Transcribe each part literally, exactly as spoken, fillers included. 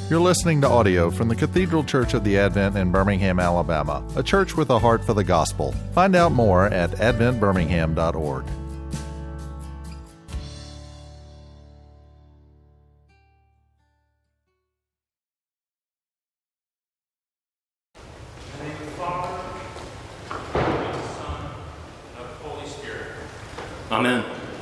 You're listening to audio from the Cathedral Church of the Advent in Birmingham, Alabama, a church with a heart for the gospel. Find out more at advent birmingham dot org. In the name of the Father, and of the Son, and of the Holy Spirit. Amen.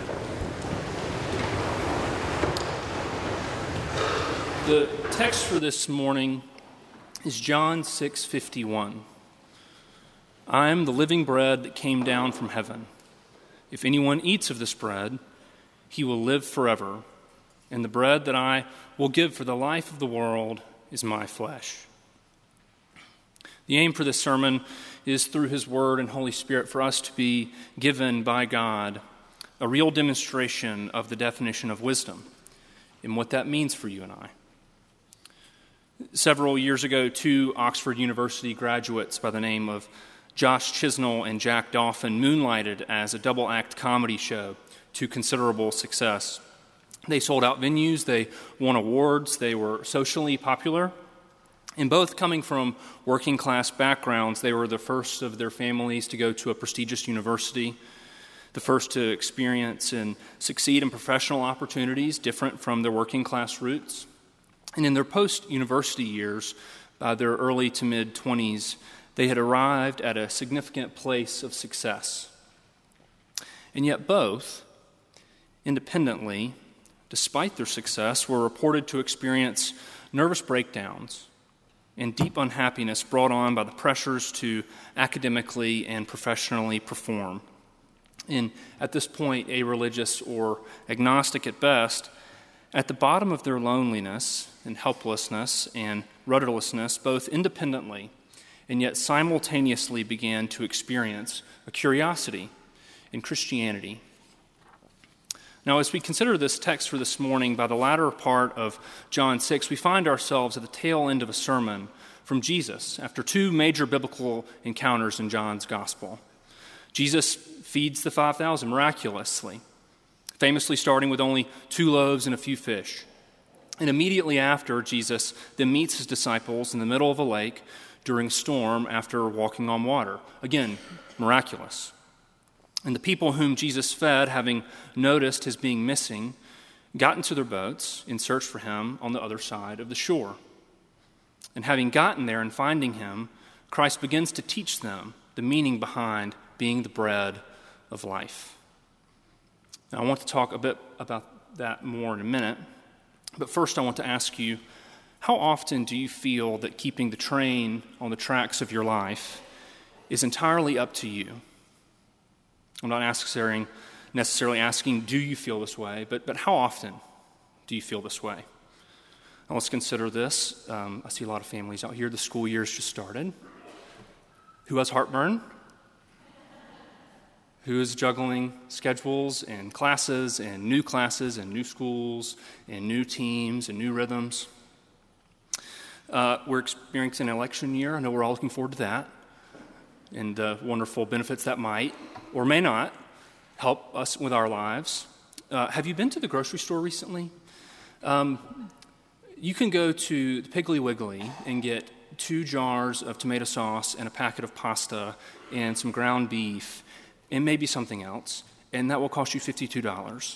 The text for this morning is John six fifty-one. I am the living bread that came down from heaven. If anyone eats of this bread, he will live forever. And the bread that I will give for the life of the world is my flesh. The aim for this sermon is through His Word and Holy Spirit for us to be given by God a real demonstration of the definition of wisdom and what that means for you and I. Several years ago, two Oxford University graduates by the name of Josh Chisnell and Jack Dolphin moonlighted as a double-act comedy show to considerable success. They sold out venues, they won awards, they were socially popular. And both coming from working-class backgrounds, they were the first of their families to go to a prestigious university, the first to experience and succeed in professional opportunities different from their working-class roots. And in their post-university years, by their early to mid-twenties, they had arrived at a significant place of success. And yet both, independently, despite their success, were reported to experience nervous breakdowns and deep unhappiness brought on by the pressures to academically and professionally perform. And at this point, a-religious or agnostic at best, at the bottom of their loneliness and helplessness and rudderlessness, both independently and yet simultaneously began to experience a curiosity in Christianity. Now, as we consider this text for this morning, by the latter part of John six, we find ourselves at the tail end of a sermon from Jesus after two major biblical encounters in John's gospel. Jesus feeds the five thousand miraculously, famously starting with only two loaves and a few fish. And immediately after, Jesus then meets his disciples in the middle of a lake during a storm after walking on water. Again, miraculous. And the people whom Jesus fed, having noticed his being missing, got into their boats in search for him on the other side of the shore. And having gotten there and finding him, Christ begins to teach them the meaning behind being the bread of life. Now, I want to talk a bit about that more in a minute, but first I want to ask you, how often do you feel that keeping the train on the tracks of your life is entirely up to you? I'm not necessarily, necessarily asking, do you feel this way, but, but how often do you feel this way? Now let's consider this. Um, I see a lot of families out here. The school year's just started. Who has heartburn? Who is juggling schedules and classes and new classes and new schools and new teams and new rhythms? Uh, we're experiencing an election year. I know we're all looking forward to that and the wonderful benefits that might or may not help us with our lives. Uh, have you been to the grocery store recently? Um, you can go to the Piggly Wiggly and get two jars of tomato sauce and a packet of pasta and some ground beef and maybe something else, and that will cost you fifty-two dollars.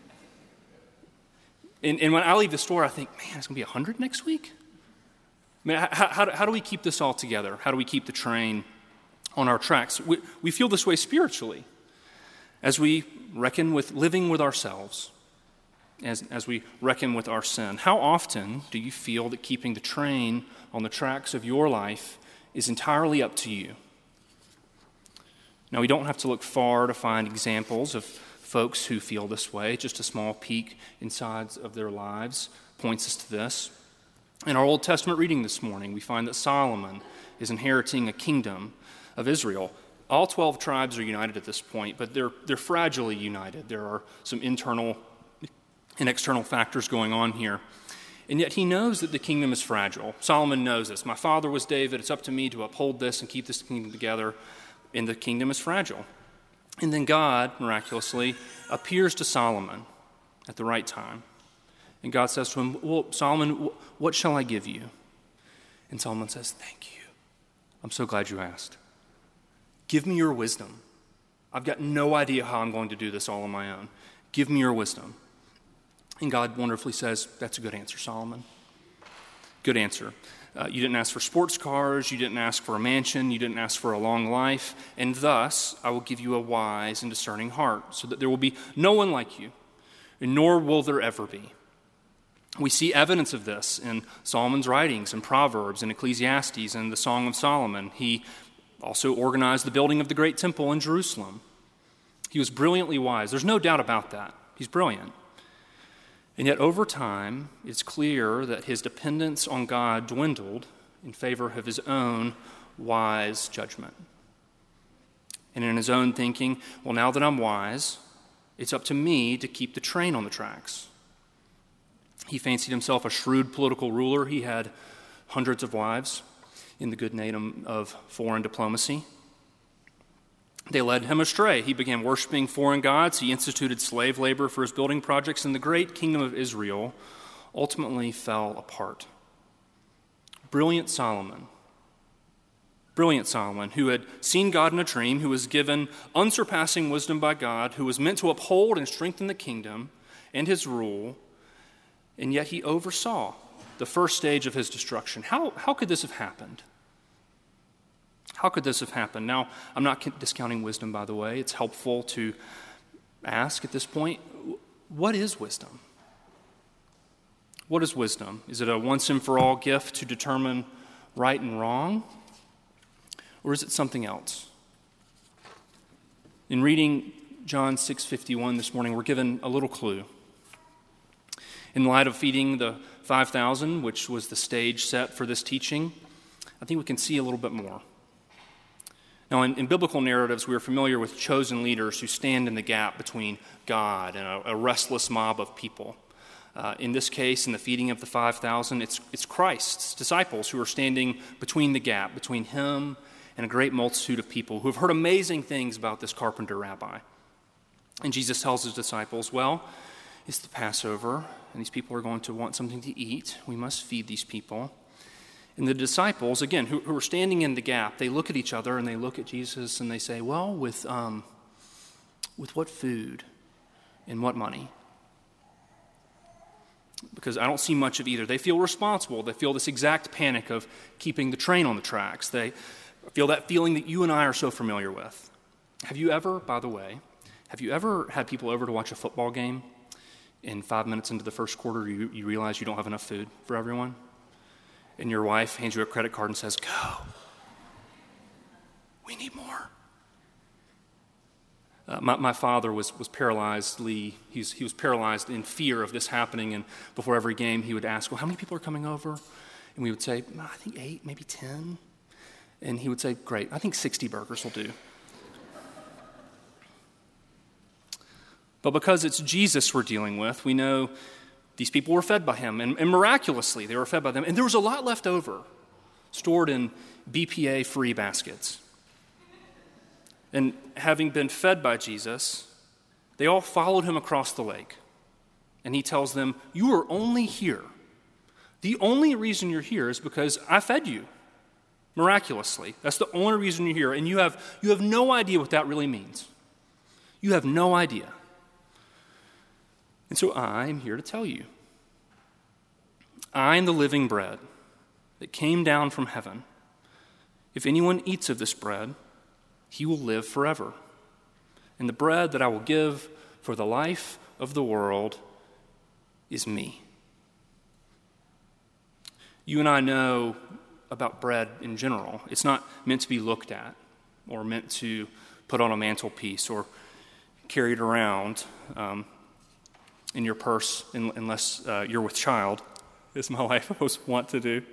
And, and when I leave the store, I think, man, it's going to be one hundred dollars next week? I mean, how, how, how do we keep this all together? How do we keep the train on our tracks? We, we feel this way spiritually as we reckon with living with ourselves, as, as we reckon with our sin. How often do you feel that keeping the train on the tracks of your life is entirely up to you? Now, we don't have to look far to find examples of folks who feel this way. Just a small peek inside of their lives points us to this. In our Old Testament reading this morning, we find that Solomon is inheriting a kingdom of Israel. All twelve tribes are united at this point, but they're, they're fragilely united. There are some internal and external factors going on here. And yet he knows that the kingdom is fragile. Solomon knows this. My father was David. It's up to me to uphold this and keep this kingdom together. And the kingdom is fragile. And then God, miraculously, appears to Solomon at the right time. And God says to him, well, Solomon, what shall I give you? And Solomon says, thank you. I'm so glad you asked. Give me your wisdom. I've got no idea how I'm going to do this all on my own. Give me your wisdom. And God wonderfully says, that's a good answer, Solomon. Good answer. Uh, you didn't ask for sports cars. You didn't ask for a mansion. You didn't ask for a long life. And thus, I will give you a wise and discerning heart, so that there will be no one like you, and nor will there ever be. We see evidence of this in Solomon's writings, in Proverbs, in Ecclesiastes, and the Song of Solomon. He also organized the building of the great temple in Jerusalem. He was brilliantly wise. There's no doubt about that. He's brilliant. And yet over time, it's clear that his dependence on God dwindled in favor of his own wise judgment. And in his own thinking, well, now that I'm wise, it's up to me to keep the train on the tracks. He fancied himself a shrewd political ruler. He had hundreds of wives in the good name of foreign diplomacy. They led him astray. He began worshiping foreign gods. He instituted slave labor for his building projects, and the great kingdom of Israel ultimately fell apart. Brilliant Solomon, brilliant Solomon, who had seen God in a dream, who was given unsurpassing wisdom by God, who was meant to uphold and strengthen the kingdom and his rule, and yet he oversaw the first stage of his destruction. How, how could this have happened? How could this have happened? Now, I'm not discounting wisdom, by the way. It's helpful to ask at this point, what is wisdom? What is wisdom? Is it a once and for all gift to determine right and wrong? Or is it something else? In reading John six fifty-one this morning, we're given a little clue. In light of feeding the five thousand, which was the stage set for this teaching, I think we can see a little bit more. Now, in, in biblical narratives, we are familiar with chosen leaders who stand in the gap between God and a, a restless mob of people. Uh, in this case, in the feeding of the five thousand, it's, it's Christ's disciples who are standing between the gap, between him and a great multitude of people who have heard amazing things about this carpenter rabbi. And Jesus tells his disciples, well, it's the Passover, and these people are going to want something to eat. We must feed these people. And the disciples, again, who, who are standing in the gap, they look at each other and they look at Jesus and they say, well, with um, with what food and what money? Because I don't see much of either. They feel responsible. They feel this exact panic of keeping the train on the tracks. They feel that feeling that you and I are so familiar with. Have you ever, by the way, have you ever had people over to watch a football game, and five minutes into the first quarter, you, you realize you don't have enough food for everyone? And your wife hands you a credit card and says, go. We need more. Uh, my, my father was, was paralyzed. Lee, he's, he was paralyzed in fear of this happening. And before every game, he would ask, well, how many people are coming over? And we would say, I think eight, maybe ten. And he would say, great, I think sixty burgers will do. But because it's Jesus we're dealing with, we know these people were fed by him, and, and miraculously they were fed by them. And there was a lot left over, stored in B P A-free baskets. And having been fed by Jesus, they all followed him across the lake. And he tells them, you are only here. The only reason you're here is because I fed you miraculously. That's the only reason you're here. And you have, you have no idea what that really means. You have no idea. And so I am here to tell you. I am the living bread that came down from heaven. If anyone eats of this bread, he will live forever. And the bread that I will give for the life of the world is me. You and I know about bread in general. It's not meant to be looked at or meant to put on a mantelpiece or carried around um, in your purse unless uh, you're with child, as my wife was wont to do.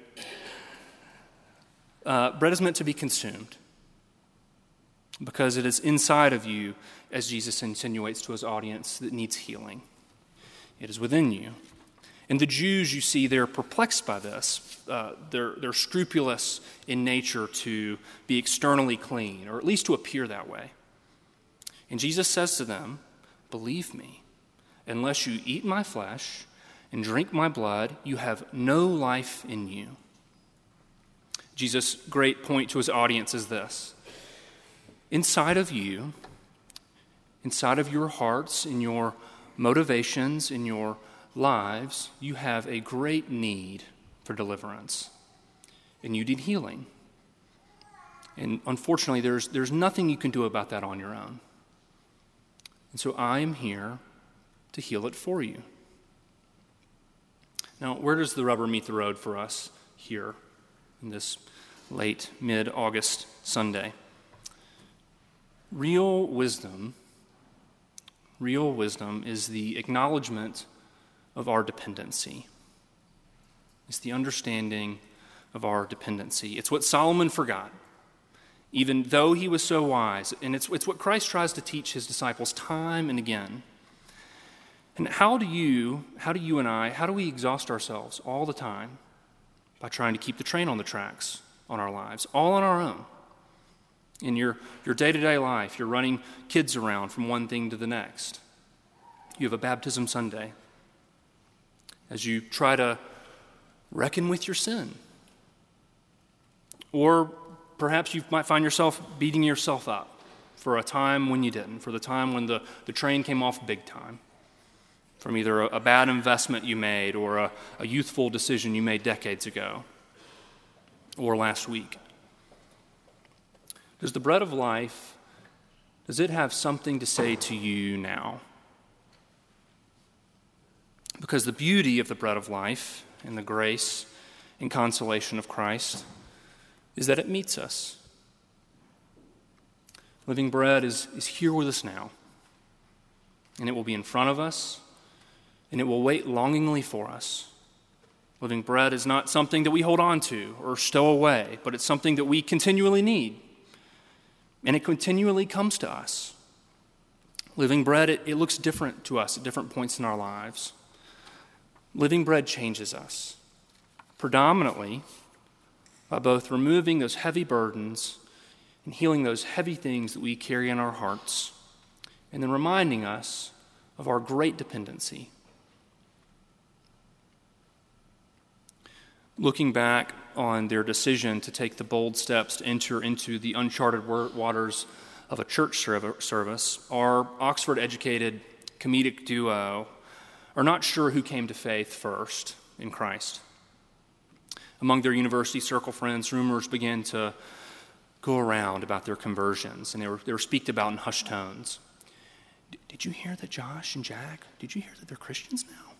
Uh, bread is meant to be consumed because it is inside of you, as Jesus insinuates to his audience, that needs healing. It is within you. And the Jews, you see, they're perplexed by this. Uh, they're, they're scrupulous in nature to be externally clean, or at least to appear that way. And Jesus says to them, believe me, unless you eat my flesh and drink my blood, you have no life in you. Jesus' great point to his audience is this. Inside of you, inside of your hearts, in your motivations, in your lives, you have a great need for deliverance, and you need healing. And unfortunately, there's, there's nothing you can do about that on your own. And so I am here to heal it for you. Now, where does the rubber meet the road for us here in this late mid-August Sunday? Real wisdom, real wisdom is the acknowledgement of our dependency. It's the understanding of our dependency. It's what Solomon forgot, even though he was so wise. And it's, it's what Christ tries to teach his disciples time and again. And how do you, how do you and I, how do we exhaust ourselves all the time by trying to keep the train on the tracks on our lives, all on our own? In your, your day-to-day life, you're running kids around from one thing to the next. You have a baptism Sunday. As you try to reckon with your sin. Or perhaps you might find yourself beating yourself up for a time when you didn't, for the time when the, the train came off big time, from either a, a bad investment you made or a, a youthful decision you made decades ago or last week. Does the bread of life, does it have something to say to you now? Because the beauty of the bread of life and the grace and consolation of Christ is that it meets us. Living bread is, is here with us now, and it will be in front of us, and it will wait longingly for us. Living bread is not something that we hold on to or stow away, but it's something that we continually need, and it continually comes to us. Living bread, it, it looks different to us at different points in our lives. Living bread changes us, predominantly by both removing those heavy burdens and healing those heavy things that we carry in our hearts, and then reminding us of our great dependency. Looking back on their decision to take the bold steps to enter into the uncharted waters of a church service, our Oxford-educated comedic duo are not sure who came to faith first in Christ. Among their university circle friends, rumors began to go around about their conversions, and they were, they were speaked about in hushed tones. Did you hear that Josh and Jack, did you hear that they're Christians now?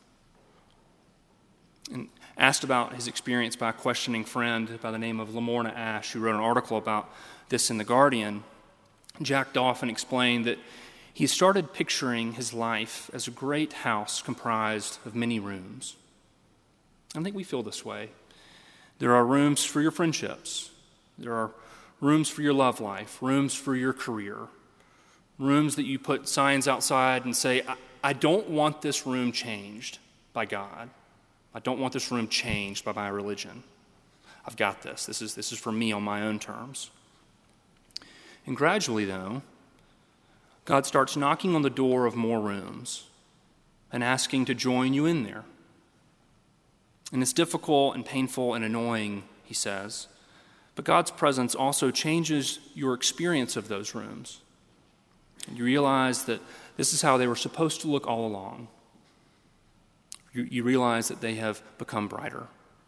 And asked about his experience by a questioning friend by the name of Lamorna Ash, who wrote an article about this in The Guardian, Jack Dauphin explained that he started picturing his life as a great house comprised of many rooms. I think we feel this way. There are rooms for your friendships. There are rooms for your love life, rooms for your career, rooms that you put signs outside and say, I, I don't want this room changed by God. I don't want this room changed by my religion. I've got this. This is, this is for me on my own terms. And gradually, though, God starts knocking on the door of more rooms and asking to join you in there. And it's difficult and painful and annoying, he says, but God's presence also changes your experience of those rooms. And you realize that this is how they were supposed to look all along. You, you realize that they have become brighter.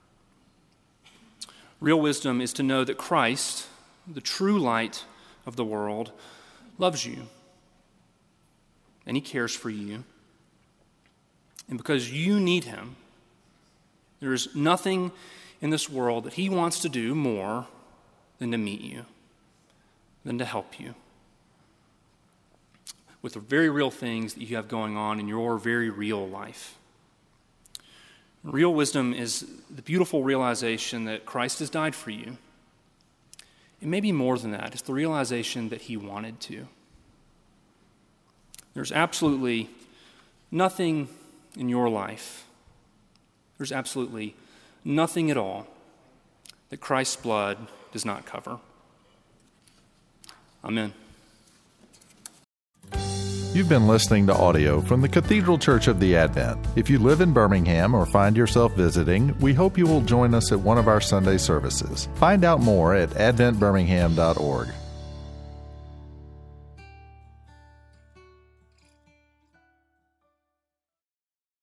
Real wisdom is to know that Christ, the true light of the world, loves you. And he cares for you. And because you need him, there is nothing in this world that he wants to do more than to meet you, than to help you with the very real things that you have going on in your very real life. Real wisdom is the beautiful realization that Christ has died for you. It may be more than that. It's the realization that he wanted to. There's absolutely nothing in your life, there's absolutely nothing at all that Christ's blood does not cover. Amen. You've been listening to audio from the Cathedral Church of the Advent. If you live in Birmingham or find yourself visiting, we hope you will join us at one of our Sunday services. Find out more at advent birmingham dot org.